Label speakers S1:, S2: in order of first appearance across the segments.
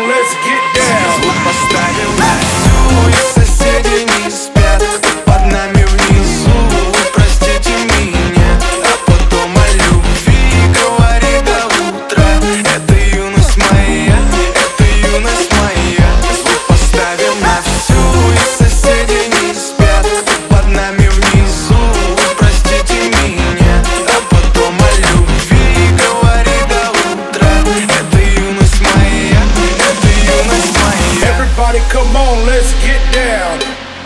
S1: on, let's get down.
S2: Звук поставим на всю, и соседи не спят, кто под нами внизу. Простите меня, а потом о любви говори до утра. Это юность моя, это юность моя. Звук поставим на всю, и соседи не спят, кто под нами внизу. Простите меня, а потом о любви говори до утра. Это юность моя, это юность моя.
S1: Everybody come on, let's get down.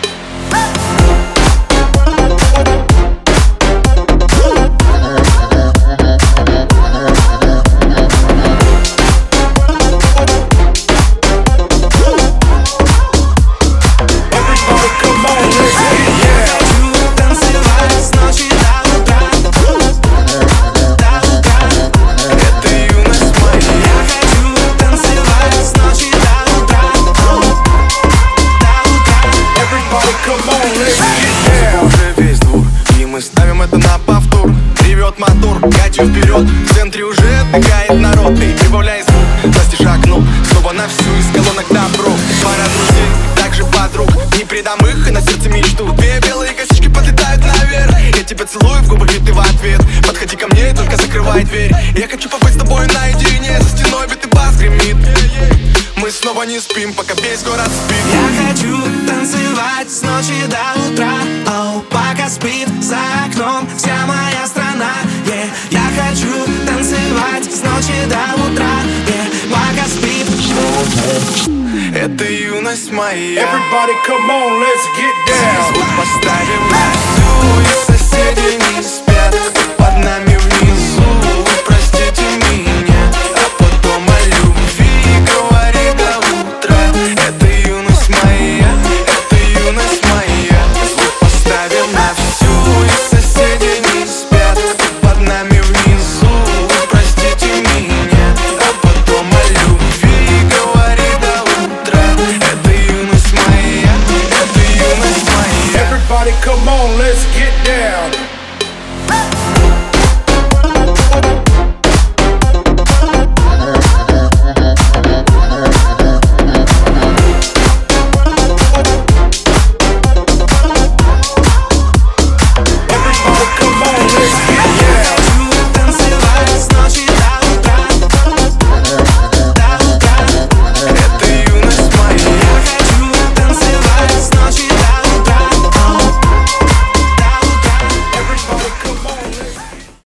S2: Мы ставим это на повтор. Ревет мотор, катю вперед. В центре уже отдыхает народ. Ты прибавляй звук, настежь окно. Снова на всю из колонок добро. Пара друзей, также подруг. Не предам их и на сердце мечту. Две белые косички подлетают наверх. Я тебя целую в губы, и ты в ответ. Подходи ко мне и только закрывай дверь. Я хочу побыть с тобой наедине. За стеной бит и бас гремит. Мы снова не спим, пока весь город спит.
S3: Я хочу танцевать с ночи до утра. Оу, пока спит за окном вся моя страна. Я хочу танцевать с ночи до утра. Пока спит.
S2: Это юность моя.
S1: Everybody come on, let's get down.
S2: Звук поставим на всю, и соседи не